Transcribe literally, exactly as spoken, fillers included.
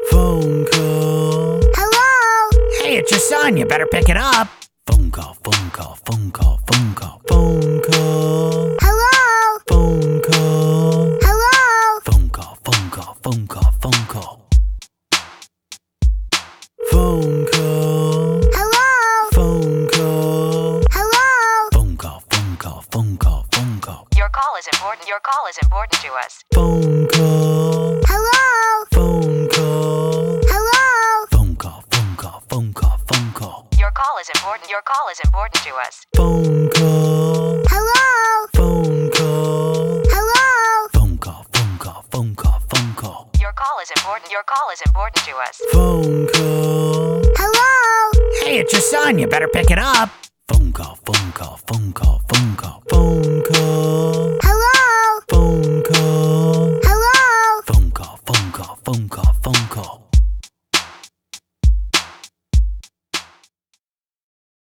Phone call. Hello? Hey, it's your son. You better pick it up. Phone call, phone call, phone call, phone call, phone call. Hello? Phone call. Hello? Phone call, phone call, phone call, phone call. Phone call. Hello? Phone call. Hello? Phone call, phone call, phone call, phone call. Your call is important. Your call is important to us. Phone call. Hello? Phone call. Hello? Phone call, phone call, phone call, phone call. Your call is important. Your call is important to us. Phone call. Hello? Phone call. Hello? Phone call, phone call, phone call, phone call. Your call is important. Your call is important to us. Phone call. Hello? Hey, it's your son. You better pick it up. Phone call, phone call, phone call, phone call, phone call. Hello? Phone call. Hello? Phone call, phone call, phone call, phone call.